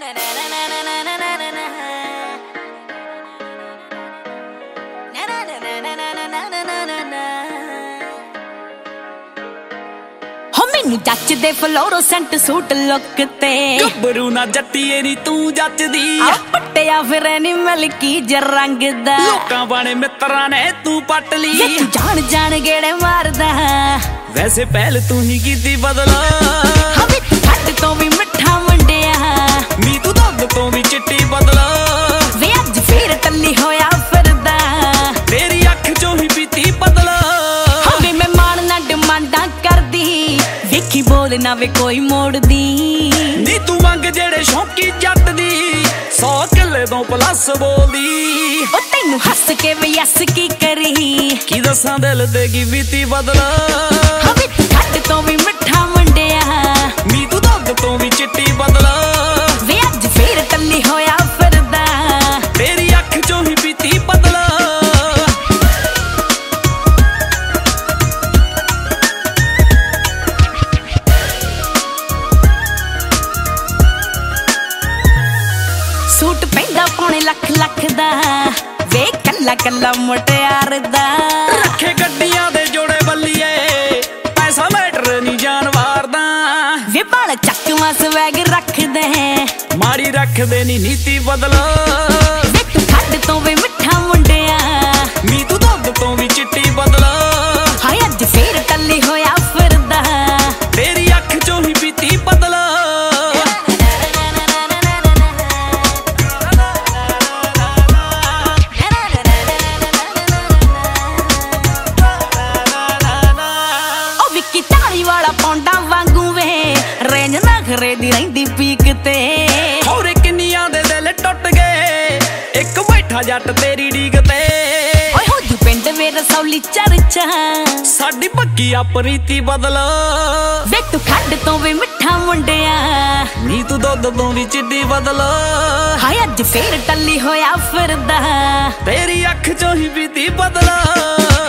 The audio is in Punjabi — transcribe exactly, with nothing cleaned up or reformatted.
ਮੈਨੂੰ ਜੱਚਦੇ ਫਲੋਰੋਸੈਂਟ ਸੂਟ ਲੁੱਕ ਤੇ ਗੱਭਰੂ ਨਾ ਜੱਟੀਏ ਨੀ ਤੂੰ ਜੱਚਦੀ ਆ ਪੱਟਿਆ ਫਿਰੇ ਨੀ ਮਲਕੀ ਜ ਰੰਗ ਦਾ ਲੋਕਾਂ ਬਾਣੇ ਮਿੱਤਰਾਂ ਨੇ ਤੂੰ ਪੱਟ ਲਈ ਤੂੰ ਜਾਣ ਜਾਣ ਗੇੜੇ ਮਾਰਦਾ ਵੈਸੇ ਪਹਿਲ ਤੂੰ ਹੀ ਕੀਤੀ ਬਦਲਾ ਹਵੇ ਤੂੰ ਛੱਡ ਤੋਂ ਵੀ ਮਿੱਠਾ ਮੁੰਡਿਆ ਨੀ ਤੂੰ ਦੁੱਧ ਤੋਂ ਵੀ ਚਿੱਟੀ ਬਦਲਾ ਵੇ ਅੱਜ ਫੇਰ ਟੱਲੀ ਹੋਇਆ ਫਿਰਦਾ ਤੇਰੀ ਅੱਖ ਚੋਂ ਹੀ ਪੀਤੀ ਬਦਲਾ ਹਵੇ ਮੈਂ ਮਾਣ ਨਾ ਡਿਮਾਂਡਾਂ ਕਰਦੀ ਵੇਖੀ ਬੋਲ ਨਾ ਵੇ ਕੋਈ ਮੋੜਦੀ ਨੀ ਤੂੰ ਮੰਗ ਜਿਹੜੇ ਸ਼ੌਂਕੀ ਜੱਟ ਦੀ ਸੌ ਕਿੱਲੇ ਤੋਂ ਪਲੱਸ ਬੋਲਦੀ ਉਹ ਤੈਨੂੰ ਹੱਸ ਕੇ ਵੀ ਯਸ ਕੀ ਕਰੀ ਕੀ ਦੱਸਾਂ ਦਿਲ ਤੇ ਕੀ ਬੀਤੀ ਬਦਲਾ ਹਵੇ ਤੂੰ ਛੱਡ ਤੋਂ ਵੀ ਮਿੱਠਾ ਮੁੰਡਿਆ ਨੀ ਤੂੰ ਦੁੱਧ ਤੋਂ ਵੀ ਚਿੱਟੀ ਬਦਲਾ ਵੇ ਅੱਜ ਫੇਰ ਟੱਲੀ ਹੋਇਆ ਫਿਰਦਾ ਤੇਰੀ ਅੱਖ ਚੋਂ ਹੀ ਪੀਤੀ ਬਦਲਾ ਸੂਟ ਪੈਂਦਾ ਪੌਣੇ ਲੱਖ ਲੱਖ ਦਾ ਵੇ ਕੱਲਾ ਕੱਲਾ ਮੁਟਿਆਰ ਦਾ ਰੱਖੇ ਗੱਡੀਆਂ ਦੇ ਜੋੜੇ ਬੱਲੀਏ ਪੈਸਾ ਮੈਟਰ ਨਹੀਂ ਜਾਨਵਾਰ ਦਾ ਵੇ ਬਾਲ ਚੱਕਵਾ ਸਵੈਗ ਰੱਖਦੇ ਮਾੜੀ ਰੱਖਦੇ ਨੀ ਨੀਤੀ ਬਦਲਾ ਵੇ ਤੂੰ ਛੱਡ ਤੋਂ ਵੀ ਮਿੱਠਾ ਮੁੰਡਿਆ ਨੀ ਤੂੰ ਦੁੱਧ ਤੋਂ ਵੀ ਚਿੱਟੀ ਬਦਲਾ ਹਾਏ ਅੱਜ ਫੇਰ ਟੱਲੀ ਹੋਇਆ ਫਿਰਦਾ ਤੇਰੀ ਅੱਖ ਚੋਂ ਹੀ ਪੀਤੀ ਬਦਲਾ ਵਾਲਾ ਪੌਂਡਾ ਵਾਂਗੂ ਵੇ ਰੇਂਜ ਨਾ ਖਰੇ ਦੀ ਰਹਿੰਦੀ ਪੀਕ ਤੇ ਹੋਰੇ ਕਿੰਨੀਆਂ ਦੇ ਦਿਲ ਟੁੱਟ ਗਏ ਇੱਕ ਬੈਠਾ ਜੱਟ ਤੇਰੀ ਡੀਕ ਤੇ ਓਏ ਹੋ ਜੂ ਪਿੰਡ ਵੇ ਰਸੌਲੀ ਚਰਚਾ ਸਾਡੀ ਪੱਕੀ ਆਪਰੀਤੀ ਬਦਲਾ ਵੇ ਤੂੰ ਖੱਡ ਤੋਂ ਵੀ ਮਿੱਠਾ ਮੁੰਡਿਆ ਨੀ ਤੂੰ ਦੁੱਧ ਤੋਂ ਵੀ ਚਿੱਟੀ ਬਦਲਾ ਹਾਏ ਅੱਜ ਫੇਰ ਟੱਲੀ ਹੋਇਆ ਫਿਰਦਾ ਤੇਰੀ ਅੱਖ ਚੋਂ ਹੀ ਬੀਤੀ ਬਦਲਾ